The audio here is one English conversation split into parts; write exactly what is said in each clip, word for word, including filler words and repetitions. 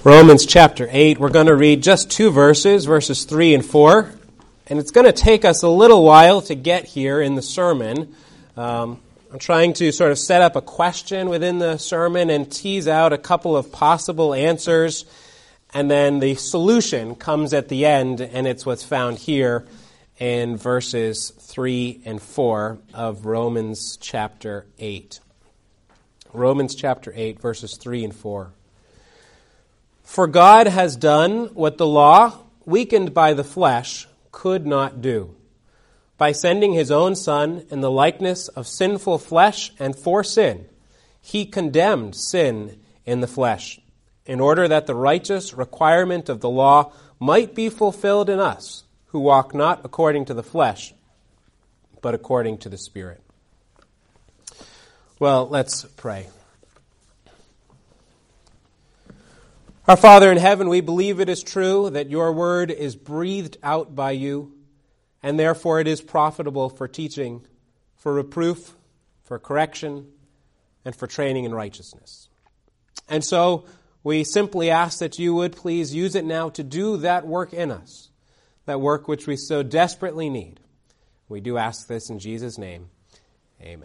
Romans chapter eight. We're going to read just two verses, verses three and four. And it's going to take us a little while to get here in the sermon. Um, I'm trying to sort of set up a question within the sermon and tease out a couple of possible answers. And then the solution comes at the end, and it's what's found here in verses three and four of Romans chapter eight. Romans chapter eight, verses three and four. For God has done what the law, weakened by the flesh, could not do. By sending his own Son in the likeness of sinful flesh and for sin, he condemned sin in the flesh, in order that the righteous requirement of the law might be fulfilled in us, who walk not according to the flesh, but according to the Spirit. Well, let's pray. Our Father in heaven, we believe it is true that your word is breathed out by you, and therefore it is profitable for teaching, for reproof, for correction, and for training in righteousness. And so we simply ask that you would please use it now to do that work in us, that work which we so desperately need. We do ask this in Jesus' name. Amen.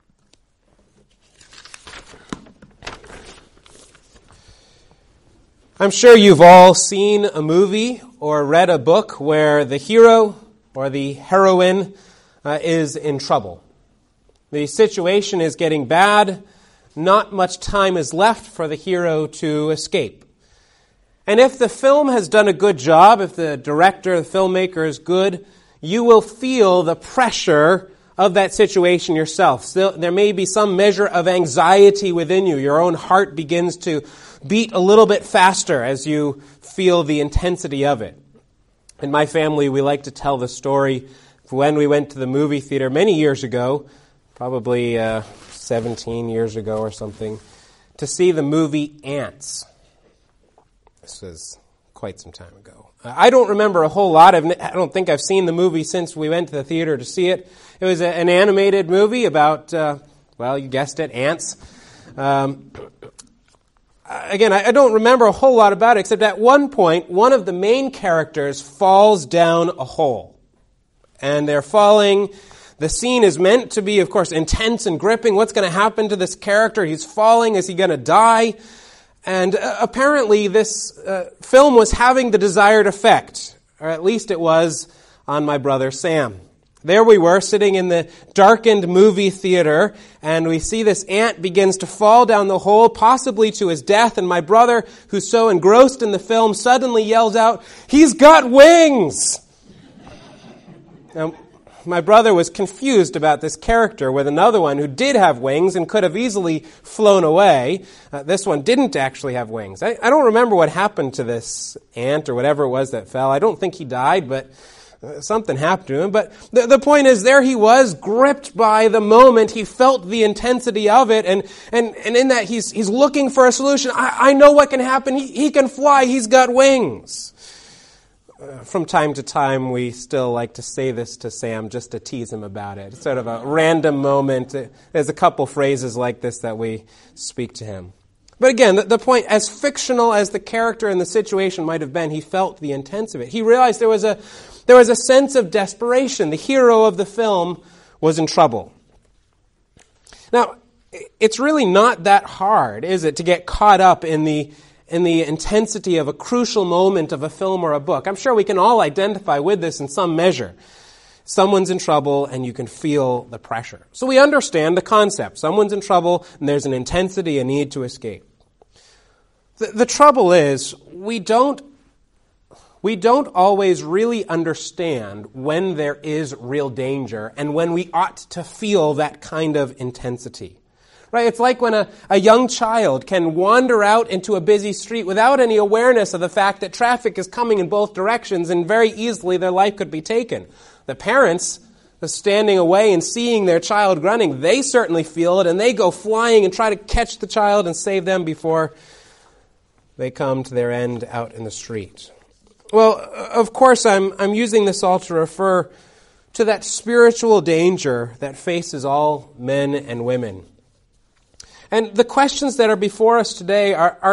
I'm sure you've all seen a movie or read a book where the hero or the heroine uh, is in trouble. The situation is getting bad. Not much time is left for the hero to escape. And if the film has done a good job, if the director, the filmmaker is good, you will feel the pressure of that situation yourself. So there may be some measure of anxiety within you. Your own heart begins to beat a little bit faster as you feel the intensity of it. In my family, we like to tell the story of when we went to the movie theater many years ago, probably uh, seventeen years ago or something, to see the movie Ants. This was quite some time ago. I don't remember a whole lot. I've, I don't think I've seen the movie since we went to the theater to see it. It was a, an animated movie about, uh, well, you guessed it, ants. Um, again, I, I don't remember a whole lot about it, except at one point, one of the main characters falls down a hole. And they're falling. The scene is meant to be, of course, intense and gripping. What's going to happen to this character? He's falling. Is he going to die? And uh, apparently this uh, film was having the desired effect, or at least it was on my brother Sam. There we were, sitting in the darkened movie theater, and we see this ant begins to fall down the hole, possibly to his death, and my brother, who's so engrossed in the film, suddenly yells out, "He's got wings!" Now, my brother was confused about this character with another one who did have wings and could have easily flown away. Uh, this one didn't actually have wings. I, I don't remember what happened to this ant or whatever it was that fell. I don't think he died, but uh, something happened to him. But the, the point is, there he was, gripped by the moment. He felt the intensity of it, and and, and in that he's he's looking for a solution. I, I know what can happen. He, he can fly. He's got wings. From time to time, we still like to say this to Sam just to tease him about it. It's sort of a random moment. There's a couple phrases like this that we speak to him. But again, the, the point, as fictional as the character and the situation might have been, he felt the intense of it. He realized there was a there was a sense of desperation. The hero of the film was in trouble. Now, it's really not that hard, is it, to get caught up in the in the intensity of a crucial moment of a film or a book. I'm sure we can all identify with this in some measure. Someone's in trouble and you can feel the pressure. So we understand the concept. Someone's in trouble and there's an intensity, a need to escape. The, the trouble is, we don't, we don't always really understand when there is real danger and when we ought to feel that kind of intensity. Right? It's like when a, a young child can wander out into a busy street without any awareness of the fact that traffic is coming in both directions and very easily their life could be taken. The parents, standing away and seeing their child running, they certainly feel it and they go flying and try to catch the child and save them before they come to their end out in the street. Well, of course, I'm, I'm using this all to refer to that spiritual danger that faces all men and women. And the questions that are before us today are, are,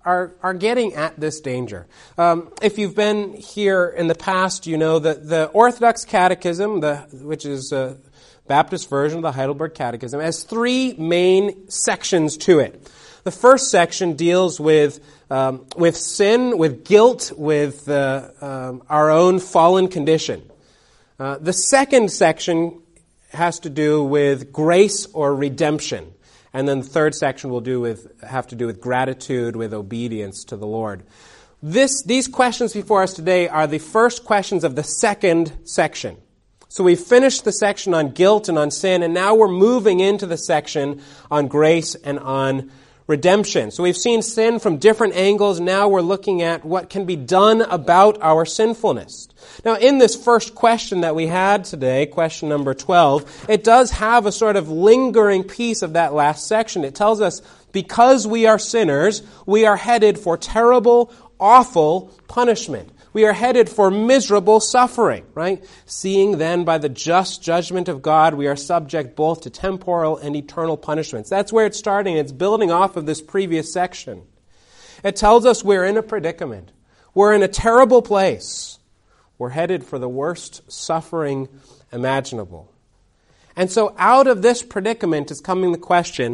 are, are getting at this danger. Um, if you've been here in the past, you know that the Orthodox Catechism, the, which is a Baptist version of the Heidelberg Catechism, has three main sections to it. The first section deals with um, with sin, with guilt, with uh, um, our own fallen condition. Uh, the second section has to do with grace or redemption. And then the third section will do with have to do with gratitude, with obedience to the Lord. This, these questions before us today are the first questions of the second section. So we've finished the section on guilt and on sin, and now we're moving into the section on grace and on redemption. So we've seen sin from different angles. Now we're looking at what can be done about our sinfulness. Now, in this first question that we had today, question number twelve, it does have a sort of lingering piece of that last section. It tells us, because we are sinners, we are headed for terrible, awful punishment. We are headed for miserable suffering, right? Seeing then by the just judgment of God, we are subject both to temporal and eternal punishments. That's where it's starting. It's building off of this previous section. It tells us we're in a predicament. We're in a terrible place. We're headed for the worst suffering imaginable. And so out of this predicament is coming the question,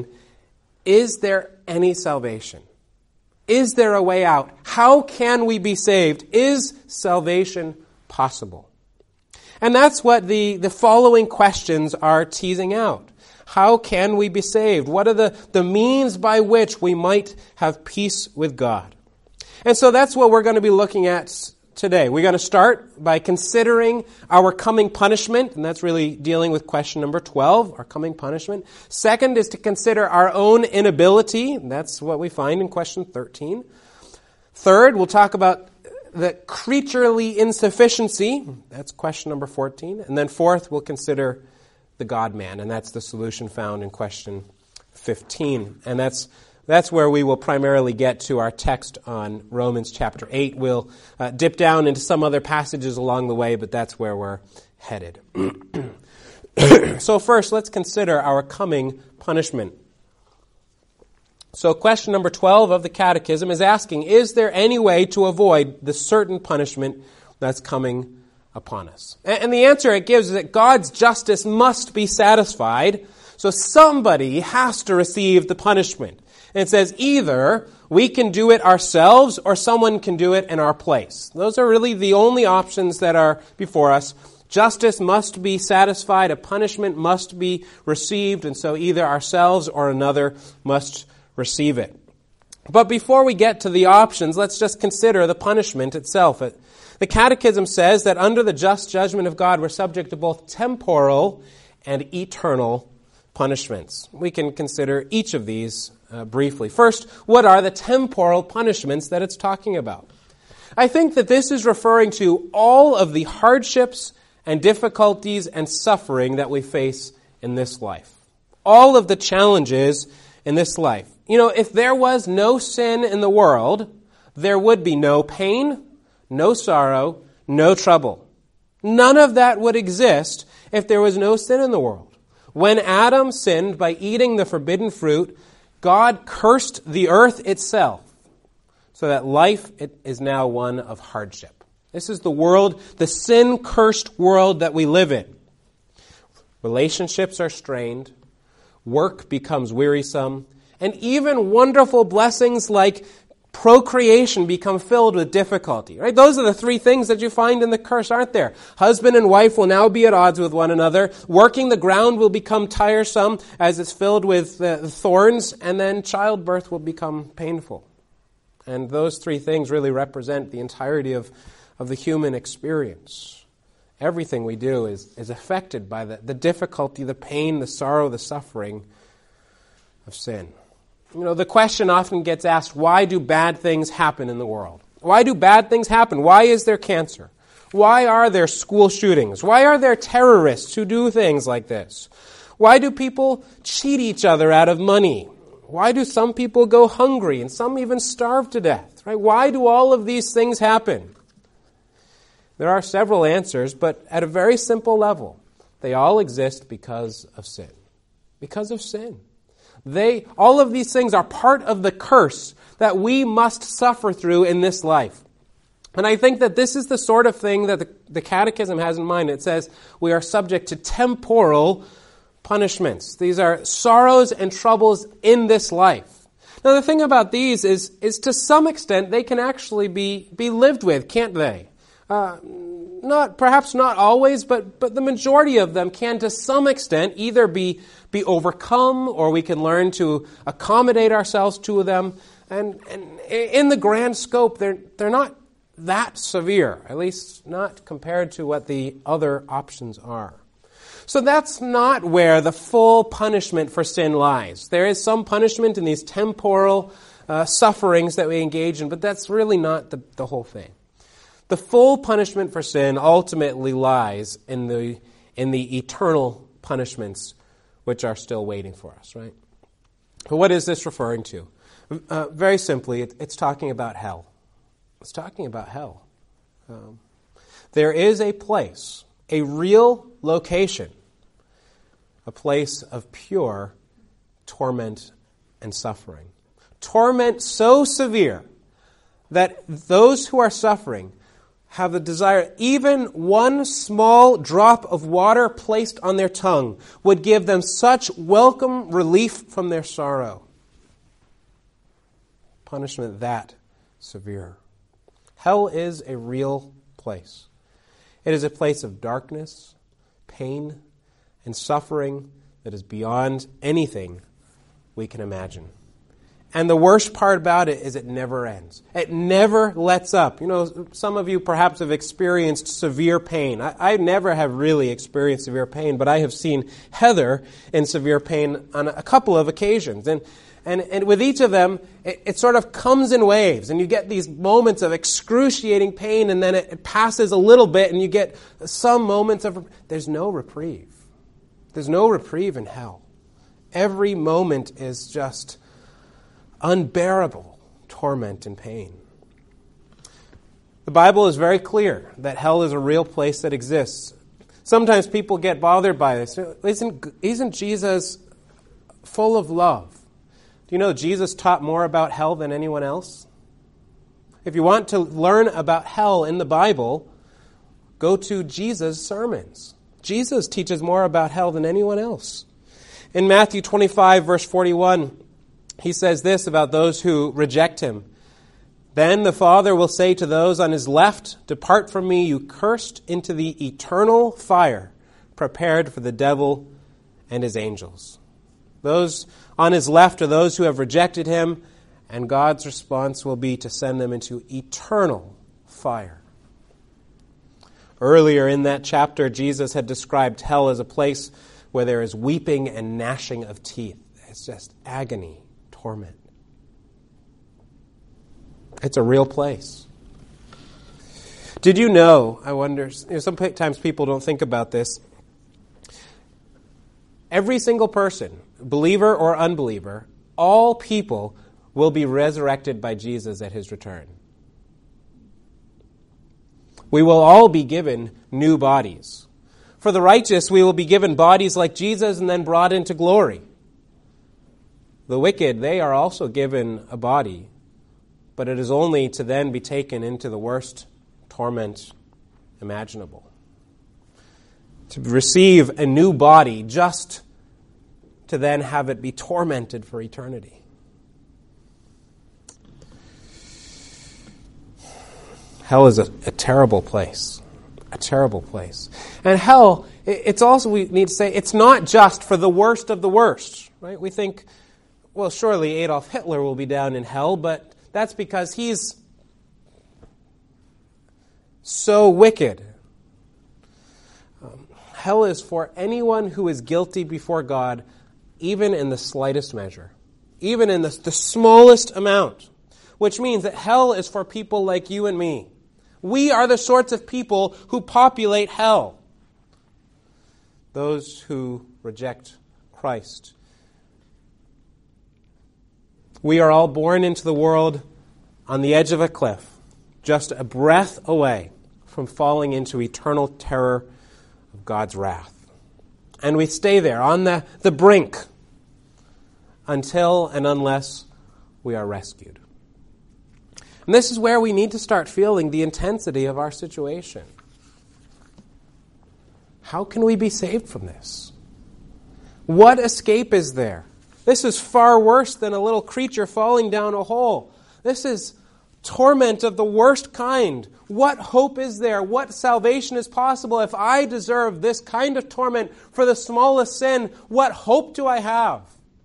is there any salvation? Is there a way out? How can we be saved? Is salvation possible? And that's what the, the following questions are teasing out. How can we be saved? What are the, the means by which we might have peace with God? And so that's what we're going to be looking at today. We're going to start by considering our coming punishment, and that's really dealing with question number twelve, our coming punishment. Second is to consider our own inability, and that's what we find in question thirteen. Third, we'll talk about the creaturely insufficiency, that's question number fourteen. And then fourth, we'll consider the God-man, and that's the solution found in question fifteen. And that's That's where we will primarily get to our text on Romans chapter eight. We'll uh, dip down into some other passages along the way, but that's where we're headed. So first, let's consider our coming punishment. So question number twelve of the Catechism is asking, is there any way to avoid the certain punishment that's coming upon us? And the answer it gives is that God's justice must be satisfied, so somebody has to receive the punishment. And it says either we can do it ourselves or someone can do it in our place. Those are really the only options that are before us. Justice must be satisfied, a punishment must be received, and so either ourselves or another must receive it. But before we get to the options, let's just consider the punishment itself. The Catechism says that under the just judgment of God, we're subject to both temporal and eternal punishments. We can consider each of these uh, briefly. First, what are the temporal punishments that it's talking about? I think that this is referring to all of the hardships and difficulties and suffering that we face in this life. All of the challenges in this life. You know, if there was no sin in the world, there would be no pain, no sorrow, no trouble. None of that would exist if there was no sin in the world. When Adam sinned by eating the forbidden fruit, God cursed the earth itself so that life is now one of hardship. This is the world, the sin-cursed world that we live in. Relationships are strained, work becomes wearisome, and even wonderful blessings like procreation become filled with difficulty. Right? Those are the three things that you find in the curse, aren't there? Husband and wife will now be at odds with one another. Working the ground will become tiresome as it's filled with uh, thorns, and then childbirth will become painful. And those three things really represent the entirety of, of the human experience. Everything we do is, is affected by the, the difficulty, the pain, the sorrow, the suffering of sin. You know, the question often gets asked, why do bad things happen in the world? Why do bad things happen? Why is there cancer? Why are there school shootings? Why are there terrorists who do things like this? Why do people cheat each other out of money? Why do some people go hungry and some even starve to death? Right? Why do all of these things happen? There are several answers, but at a very simple level, they all exist because of sin. Because of sin. They, all of these things are part of the curse that we must suffer through in this life. And I think that this is the sort of thing that the, the Catechism has in mind. It says we are subject to temporal punishments. These are sorrows and troubles in this life. Now the thing about these is, is to some extent they can actually be, be lived with, can't they? Uh, not perhaps not always, but but the majority of them can to some extent either be be overcome, or we can learn to accommodate ourselves to them. And, and in the grand scope, they're they're not that severe, at least not compared to what the other options are. So that's not where the full punishment for sin lies. There is some punishment in these temporal uh, sufferings that we engage in, but that's really not the, the whole thing. The full punishment for sin ultimately lies in the in the eternal punishments which are still waiting for us, right? But what is this referring to? Uh, very simply, it, it's talking about hell. It's talking about hell. Um, there is a place, a real location, a place of pure torment and suffering. Torment so severe that those who are suffering have the desire, even one small drop of water placed on their tongue would give them such welcome relief from their sorrow. Punishment that severe. Hell is a real place. It is a place of darkness, pain, and suffering that is beyond anything we can imagine. And the worst part about it is it never ends. It never lets up. You know, some of you perhaps have experienced severe pain. I, I never have really experienced severe pain, but I have seen Heather in severe pain on a couple of occasions. And and, and with each of them, it, it sort of comes in waves, and you get these moments of excruciating pain, and then it, it passes a little bit, and you get some moments of... There's no reprieve. There's no reprieve in hell. Every moment is just unbearable torment and pain. The Bible is very clear that hell is a real place that exists. Sometimes people get bothered by this. Isn't, isn't Jesus full of love? Do you know Jesus taught more about hell than anyone else? If you want to learn about hell in the Bible, go to Jesus' sermons. Jesus teaches more about hell than anyone else. In Matthew twenty-five, verse forty-one, he says this about those who reject him. Then the Father will say to those on his left, "Depart from me, you cursed, into the eternal fire, prepared for the devil and his angels." Those on his left are those who have rejected him, and God's response will be to send them into eternal fire. Earlier in that chapter, Jesus had described hell as a place where there is weeping and gnashing of teeth. It's just agony, torment. It's a real place. Did you know, I wonder, you know, sometimes people don't think about this, every single person, believer or unbeliever, all people will be resurrected by Jesus at his return. We will all be given new bodies. For the righteous, we will be given bodies like Jesus and then brought into glory. The wicked, they are also given a body, but it is only to then be taken into the worst torment imaginable. To receive a new body just to then have it be tormented for eternity. Hell is a, a terrible place. A terrible place. And hell, it's also, we need to say, it's not just for the worst of the worst, right? We think, well, surely Adolf Hitler will be down in hell, but that's because he's so wicked. Um, hell is for anyone who is guilty before God, even in the slightest measure, even in the, the smallest amount, which means that hell is for people like you and me. We are the sorts of people who populate hell. Those who reject Christ. We are all born into the world on the edge of a cliff, just a breath away from falling into eternal terror of God's wrath. And we stay there on the, the brink until and unless we are rescued. And this is where we need to start feeling the intensity of our situation. How can we be saved from this? What escape is there? This is far worse than a little creature falling down a hole. This is torment of the worst kind. What hope is there? What salvation is possible? If I deserve this kind of torment for the smallest sin, what hope do I have?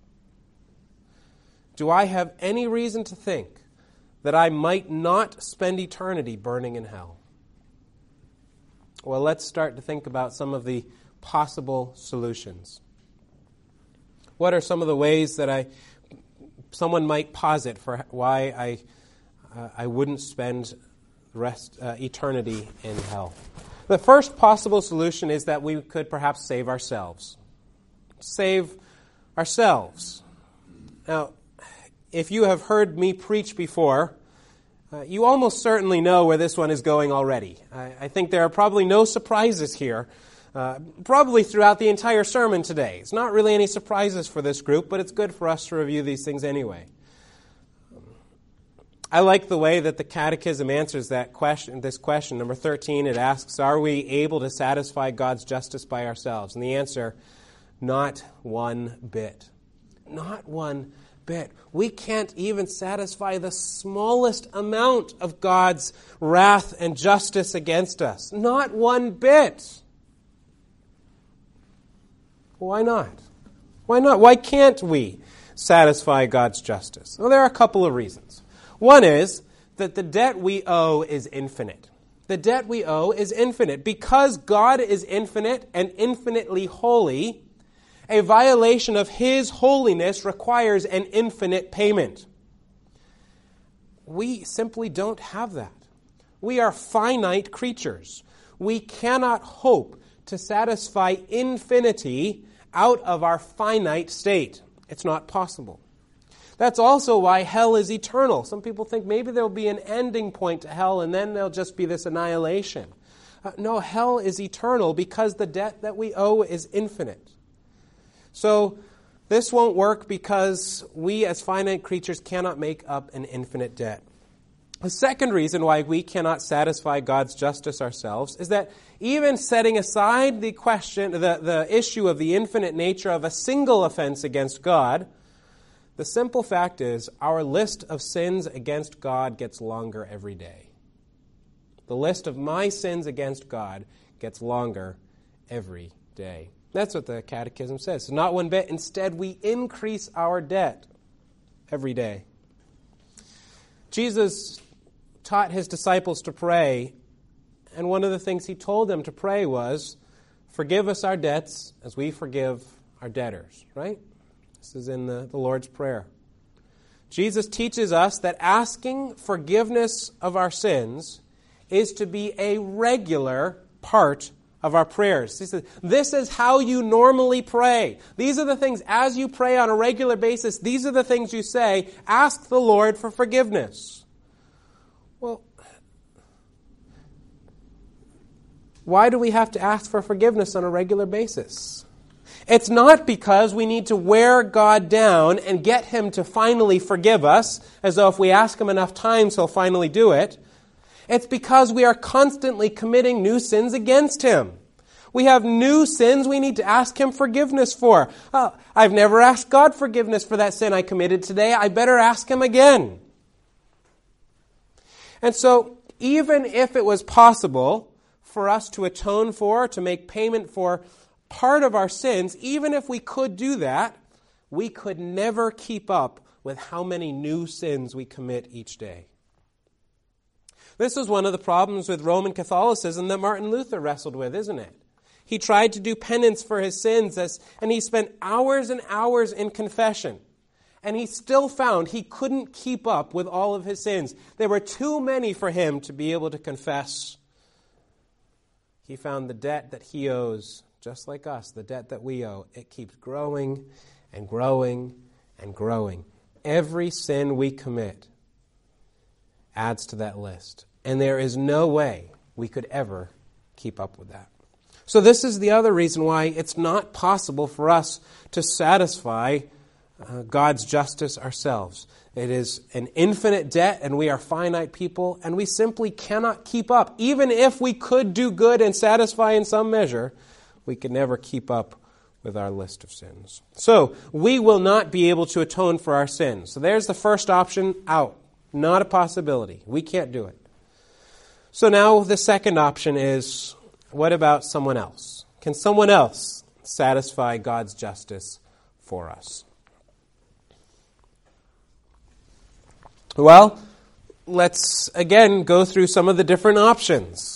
Do I have any reason to think that I might not spend eternity burning in hell? Well, let's start to think about some of the possible solutions. What are some of the ways that I, someone might posit for why I, uh, I wouldn't spend rest uh, eternity in hell? The first possible solution is that we could perhaps save ourselves. Save ourselves. Now, if you have heard me preach before, uh, you almost certainly know where this one is going already. I, I think there are probably no surprises here. Uh, probably throughout the entire sermon today. It's not really any surprises for this group, but it's good for us to review these things anyway. I like the way that the Catechism answers that question. This question, number thirteen, it asks, are we able to satisfy God's justice by ourselves? And the answer, not one bit. Not one bit. We can't even satisfy the smallest amount of God's wrath and justice against us. Not one bit. Why not? Why not? Why can't we satisfy God's justice? Well, there are a couple of reasons. One is that the debt we owe is infinite. The debt we owe is infinite. Because God is infinite and infinitely holy, a violation of His holiness requires an infinite payment. We simply don't have that. We are finite creatures. We cannot hope to satisfy infinity out of our finite state. It's not possible. That's also why hell is eternal. Some people think maybe there will be an ending point to hell and then there'll just be this annihilation. Uh, no, hell is eternal because the debt that we owe is infinite. So this won't work because we as finite creatures cannot make up an infinite debt. The second reason why we cannot satisfy God's justice ourselves is that even setting aside the question, the, the issue of the infinite nature of a single offense against God, the simple fact is our list of sins against God gets longer every day. The list of my sins against God gets longer every day. That's what the Catechism says. Not one bit. Instead, we increase our debt every day. Jesus taught His disciples to pray, and one of the things He told them to pray was, forgive us our debts as we forgive our debtors, right? This is in the, the Lord's Prayer. Jesus teaches us that asking forgiveness of our sins is to be a regular part of our prayers. He says, this is how you normally pray. These are the things, as you pray on a regular basis, these are the things you say. Ask the Lord for forgiveness. Well, why do we have to ask for forgiveness on a regular basis? It's not because we need to wear God down and get Him to finally forgive us, as though if we ask Him enough times, He'll finally do it. It's because we are constantly committing new sins against Him. We have new sins we need to ask Him forgiveness for. Oh, I've never asked God forgiveness for that sin I committed today. I better ask Him again. And so, even if it was possible for us to atone for, to make payment for part of our sins, even if we could do that, we could never keep up with how many new sins we commit each day. This is one of the problems with Roman Catholicism that Martin Luther wrestled with, isn't it? He tried to do penance for his sins, as, and he spent hours and hours in confession. And he still found he couldn't keep up with all of his sins. There were too many for him to be able to confess. He found the debt that he owes, just like us, the debt that we owe, it keeps growing and growing and growing. Every sin we commit adds to that list. And there is no way we could ever keep up with that. So this is the other reason why it's not possible for us to satisfy uh, God's justice ourselves. It is an infinite debt, and we are finite people, and we simply cannot keep up. Even if we could do good and satisfy in some measure, we can never keep up with our list of sins. So, we will not be able to atone for our sins. So there's the first option out. Not a possibility. We can't do it. So now the second option is, what about someone else? Can someone else satisfy God's justice for us? Well, let's again go through some of the different options.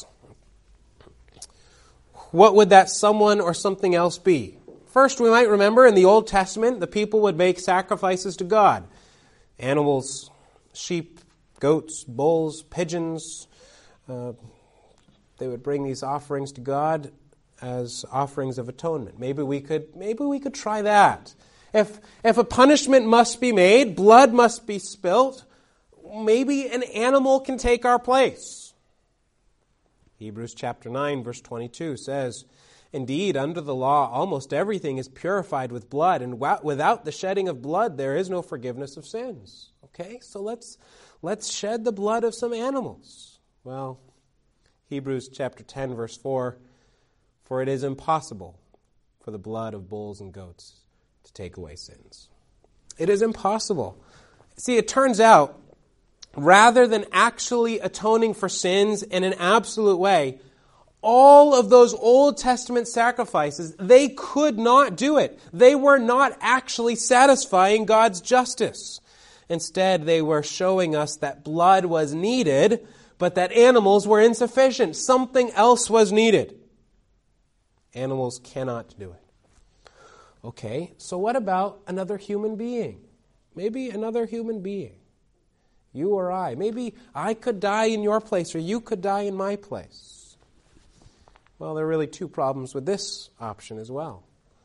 What would that someone or something else be? First, we might remember in the Old Testament, the people would make sacrifices to God. Animals, sheep, goats, bulls, pigeons. Uh, they would bring these offerings to God as offerings of atonement. Maybe we could, maybe we could try that. If if a punishment must be made, blood must be spilt, maybe an animal can take our place. Hebrews chapter nine, verse twenty-two says, "Indeed, under the law, almost everything is purified with blood, and without the shedding of blood, there is no forgiveness of sins." Okay, so let's let's shed the blood of some animals. Well, Hebrews chapter ten, verse four, "For it is impossible for the blood of bulls and goats to take away sins." It is impossible. See, it turns out, rather than actually atoning for sins in an absolute way, all of those Old Testament sacrifices, they could not do it. They were not actually satisfying God's justice. Instead, they were showing us that blood was needed, but that animals were insufficient. Something else was needed. Animals cannot do it. Okay, so what about another human being? Maybe another human being. You or I. Maybe I could die in your place, or you could die in my place. Well, there are really two problems with this option as well.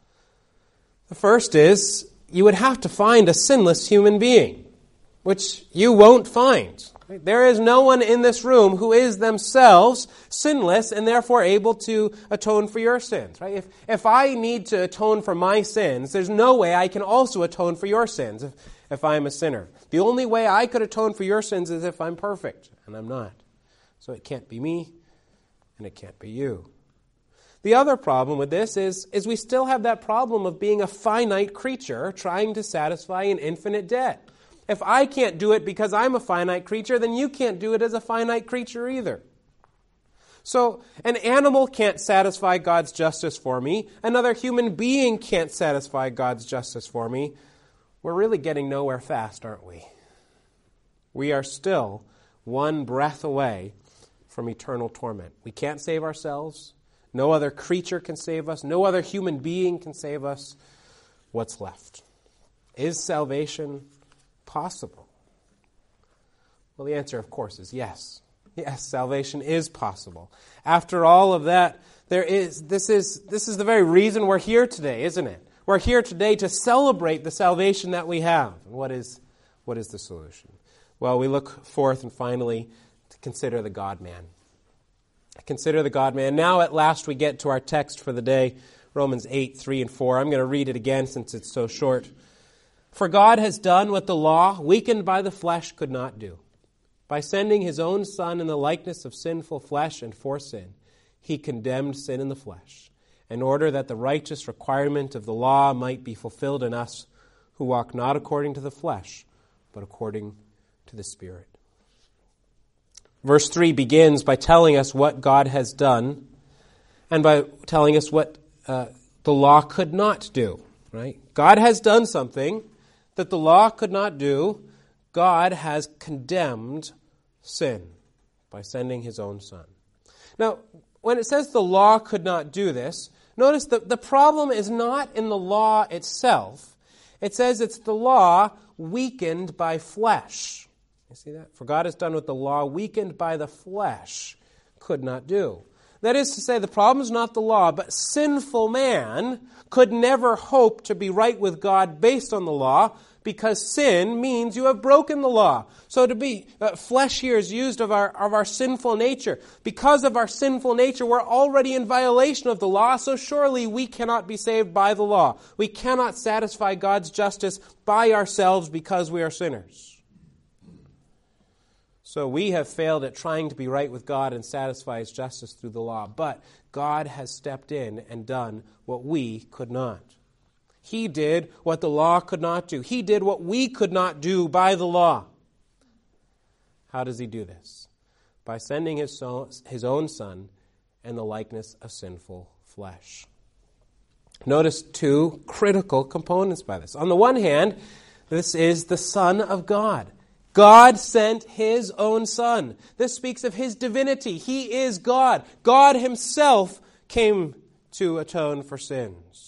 The first is, you would have to find a sinless human being, which you won't find. There is no one in this room who is themselves sinless and therefore able to atone for your sins. Right? If, if I need to atone for my sins, there's no way I can also atone for your sins if, if I'm a sinner. The only way I could atone for your sins is if I'm perfect, and I'm not. So it can't be me, and it can't be you. The other problem with this is, is we still have that problem of being a finite creature trying to satisfy an infinite debt. If I can't do it because I'm a finite creature, then you can't do it as a finite creature either. So an animal can't satisfy God's justice for me. Another human being can't satisfy God's justice for me. We're really getting nowhere fast, aren't we? We are still one breath away from eternal torment. We can't save ourselves. No other creature can save us. No other human being can save us. What's left? Is salvation possible? Well, the answer, of course, is yes. Yes, salvation is possible. After all of that, there is this is this is the very reason we're here today, isn't it? We're here today to celebrate the salvation that we have. And what is what is the solution? Well, we look forth and finally to consider the God-man. Consider the God-man. Now at last we get to our text for the day, Romans eight, three and four. I'm going to read it again since it's so short. "For God has done what the law, weakened by the flesh, could not do. By sending his own Son in the likeness of sinful flesh and for sin, he condemned sin in the flesh, in order that the righteous requirement of the law might be fulfilled in us who walk not according to the flesh, but according to the Spirit." Verse three begins by telling us what God has done and by telling us what uh, the law could not do. Right? God has done something that the law could not do. God has condemned sin by sending his own Son. Now, when it says the law could not do this, notice that the problem is not in the law itself. It says it's the law weakened by flesh. You see that? For God has done what the law weakened by the flesh could not do. That is to say, the problem is not the law, but sinful man could never hope to be right with God based on the law, because sin means you have broken the law. So to be, uh, flesh here is used of our, of our sinful nature. Because of our sinful nature, we're already in violation of the law, so surely we cannot be saved by the law. We cannot satisfy God's justice by ourselves because we are sinners. So we have failed at trying to be right with God and satisfy His justice through the law. But God has stepped in and done what we could not. He did what the law could not do. He did what we could not do by the law. How does He do this? By sending His, son, his own Son in the likeness of sinful flesh. Notice two critical components by this. On the one hand, this is the Son of God. God sent His own Son. This speaks of His divinity. He is God. God Himself came to atone for sins.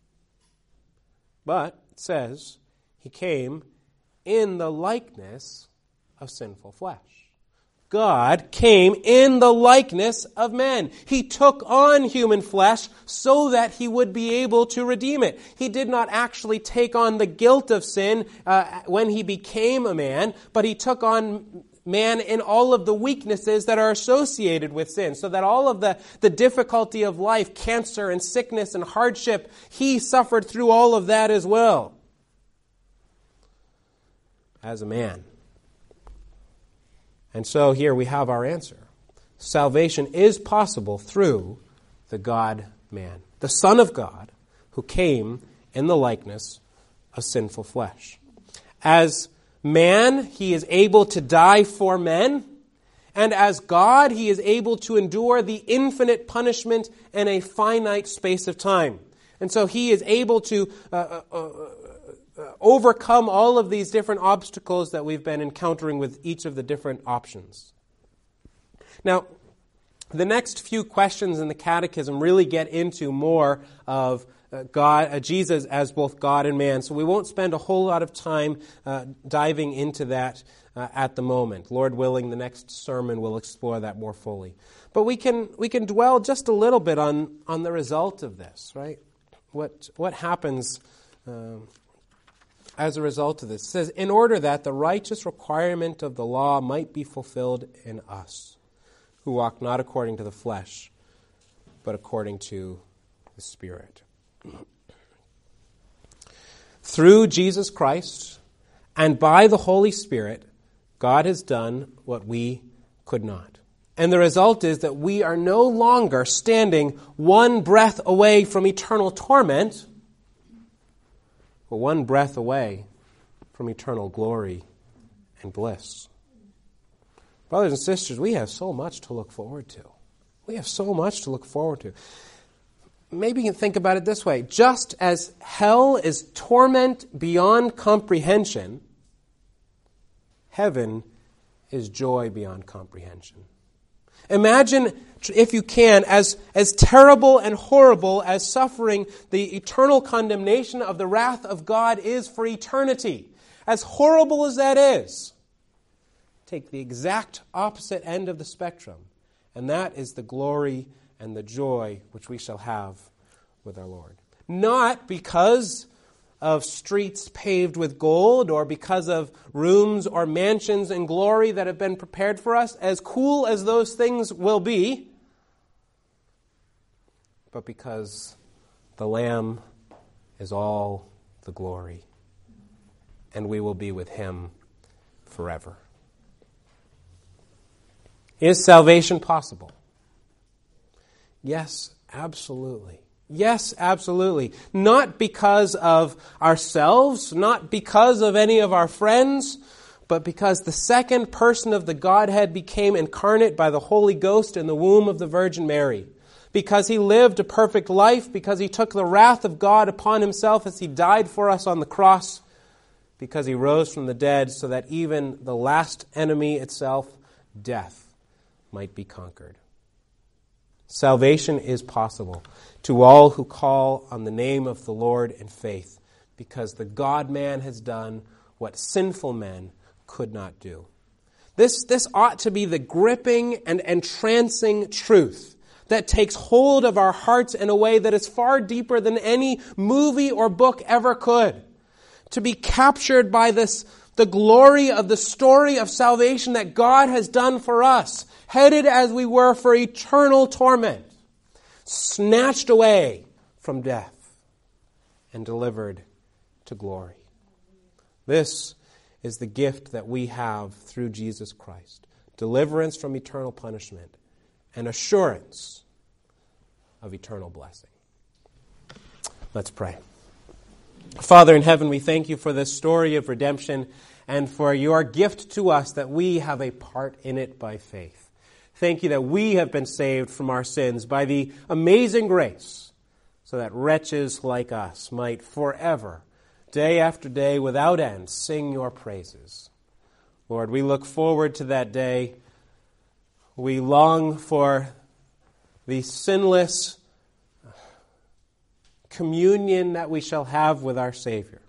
But it says He came in the likeness of sinful flesh. God came in the likeness of men. He took on human flesh so that He would be able to redeem it. He did not actually take on the guilt of sin uh, when He became a man, but He took on man in all of the weaknesses that are associated with sin, so that all of the, the difficulty of life, cancer and sickness and hardship, He suffered through all of that as well as a man. And so here we have our answer. Salvation is possible through the God-man, the Son of God, who came in the likeness of sinful flesh. As man, He is able to die for men, and as God, He is able to endure the infinite punishment in a finite space of time. And so He is able to uh, uh, uh, overcome all of these different obstacles that we've been encountering with each of the different options. Now, the next few questions in the Catechism really get into more of uh, God, uh, Jesus as both God and man, so we won't spend a whole lot of time uh, diving into that uh, at the moment. Lord willing, the next sermon will explore that more fully. But we can we can dwell just a little bit on, on the result of this, right? What what happens Um, As a result of this? It says, in order that the righteous requirement of the law might be fulfilled in us, who walk not according to the flesh, but according to the Spirit. Through Jesus Christ and by the Holy Spirit, God has done what we could not. And the result is that we are no longer standing one breath away from eternal torment, but one breath away from eternal glory and bliss. Brothers and sisters, we have so much to look forward to. We have so much to look forward to. Maybe you can think about it this way. Just as hell is torment beyond comprehension, heaven is joy beyond comprehension. Imagine, if you can, as, as terrible and horrible as suffering the eternal condemnation of the wrath of God is for eternity. As horrible as that is, take the exact opposite end of the spectrum, and that is the glory and the joy which we shall have with our Lord. Not because of streets paved with gold, or because of rooms or mansions in glory that have been prepared for us, as cool as those things will be, but because the Lamb is all the glory, and we will be with Him forever. Is salvation possible? Yes, absolutely. Yes, absolutely. Not because of ourselves, not because of any of our friends, but because the second person of the Godhead became incarnate by the Holy Ghost in the womb of the Virgin Mary. Because He lived a perfect life, because He took the wrath of God upon Himself as He died for us on the cross, because He rose from the dead so that even the last enemy itself, death, might be conquered. Salvation is possible to all who call on the name of the Lord in faith, because the God-man has done what sinful men could not do. This, this ought to be the gripping and entrancing truth that takes hold of our hearts in a way that is far deeper than any movie or book ever could. To be captured by this, the glory of the story of salvation that God has done for us, headed as we were for eternal torment, snatched away from death and delivered to glory. This is the gift that we have through Jesus Christ. Deliverance from eternal punishment and assurance of eternal blessing. Let's pray. Father in heaven, we thank you for this story of redemption and for your gift to us that we have a part in it by faith. Thank you that we have been saved from our sins by the amazing grace, so that wretches like us might forever, day after day, without end, sing your praises. Lord, we look forward to that day. We long for the sinless communion that we shall have with our Savior.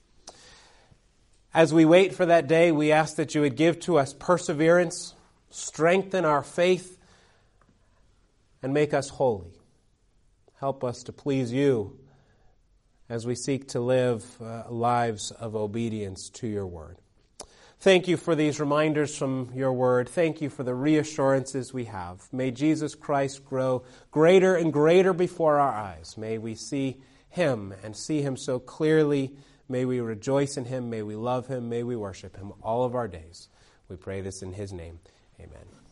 As we wait for that day, we ask that you would give to us perseverance, strengthen our faith, and make us holy. Help us to please you as we seek to live uh, lives of obedience to your word. Thank you for these reminders from your word. Thank you for the reassurances we have. May Jesus Christ grow greater and greater before our eyes. May we see him and see him so clearly. May we rejoice in him. May we love him. May we worship him all of our days. We pray this in his name. Amen.